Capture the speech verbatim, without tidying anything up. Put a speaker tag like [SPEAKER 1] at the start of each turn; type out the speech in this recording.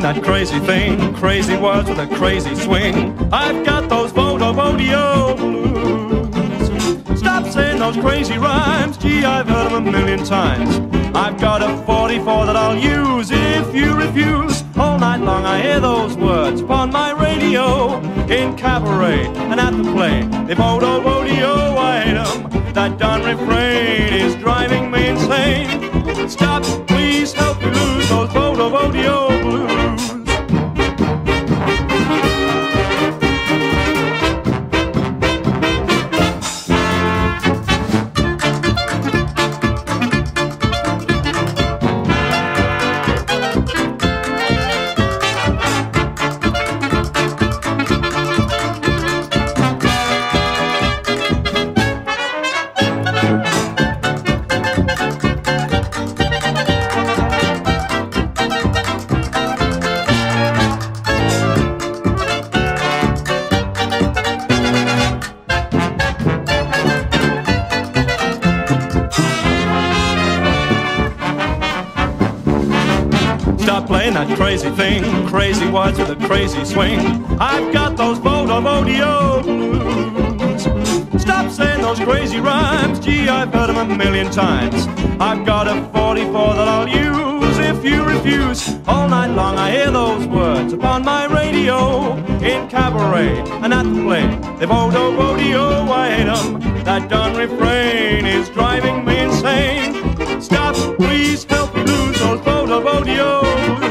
[SPEAKER 1] that crazy thing, crazy words with a crazy swing. I've got those Vodo-Vodio blues. Stop saying those crazy rhymes, gee, I've heard them a million times. I've got a forty-four that I'll use if you refuse. All night long I hear those words upon my radio, in cabaret and at the play. They Vodo-Vodio, I hate them. That darn refrain is driving me insane. Stop, please help me lose those Vodo-Vodio blues. Stop playing that crazy thing, crazy words with a crazy swing. I've got those Vodo-Vodio blues. Stop saying those crazy rhymes, gee, I've heard them a million times. I've got a forty-four that I'll use if you refuse. All night long I hear those words upon my radio, in cabaret and at the play. They Vodo-Vodio, I hate them. That darn refrain is driving me insane. Stop, please.